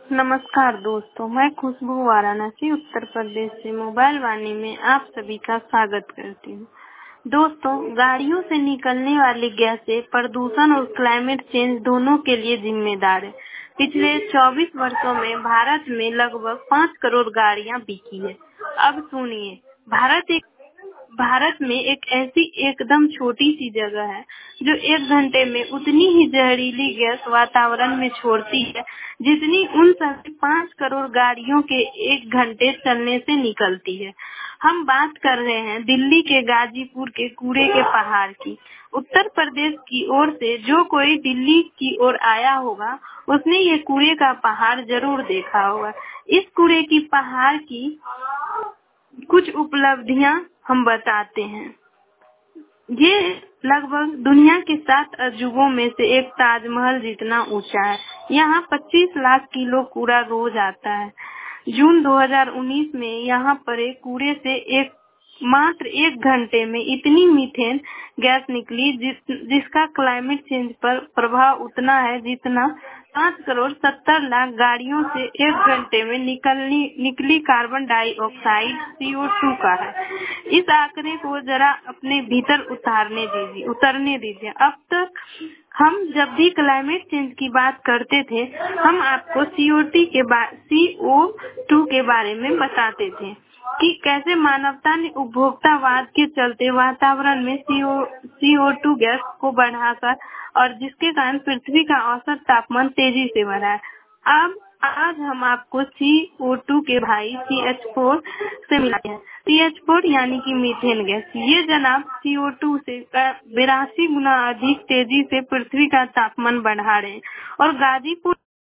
नमस्कार दोस्तों, मैं खुशबू वाराणसी उत्तर प्रदेश से मोबाइल वाणी में आप सभी का स्वागत करती हूँ। दोस्तों, गाड़ियों से निकलने वाली गैसें प्रदूषण और क्लाइमेट चेंज दोनों के लिए जिम्मेदार है। पिछले 24 वर्षों में भारत में लगभग 5 करोड़ गाड़ियाँ बिकी है। अब सुनिए, भारत में एक ऐसी एकदम छोटी सी जगह है जो 1 घंटे में उतनी ही जहरीली गैस वातावरण में छोड़ती है जितनी उन सभी 5 करोड़ गाड़ियों के 1 घंटे चलने से निकलती है। हम बात कर रहे हैं दिल्ली के गाजीपुर के कूड़े के पहाड़ की। उत्तर प्रदेश की ओर से जो कोई दिल्ली की ओर आया होगा उसने ये कूड़े का पहाड़ जरूर देखा होगा। इस कूड़े की पहाड़ की कुछ उपलब्धियां हम बताते हैं। ये लगभग दुनिया के 7 अजूबों में से एक ताजमहल जितना ऊंचा है। यहाँ 25 लाख किलो कूड़ा रोज आता है। जून 2019 में यहाँ पर एक कूड़े से मात्र 1 घंटे में इतनी मीथेन गैस निकली जिसका क्लाइमेट चेंज पर प्रभाव उतना है जितना 5 करोड़ 70 लाख गाड़ियों से 1 घंटे में निकली कार्बन डाइऑक्साइड CO2 का है। इस आंकड़े को जरा अपने भीतर उतरने दीजिए। अब तक हम जब भी क्लाइमेट चेंज की बात करते थे हम आपको CO2 के बारे में बताते थे कि कैसे मानवता ने उपभोक्तावाद के चलते वातावरण में CO2 गैस को बढ़ाकर और जिसके कारण पृथ्वी का औसत तापमान तेजी से बढ़ा है। अब आज हम आपको CO2 के भाई CH4 से मिलाते हैं। CH4 यानी कि मीथेन गैस। ये जनाब CO2 से 82 गुना अधिक तेजी से पृथ्वी का तापमान बढ़ा रहे हैं और गाजीपुर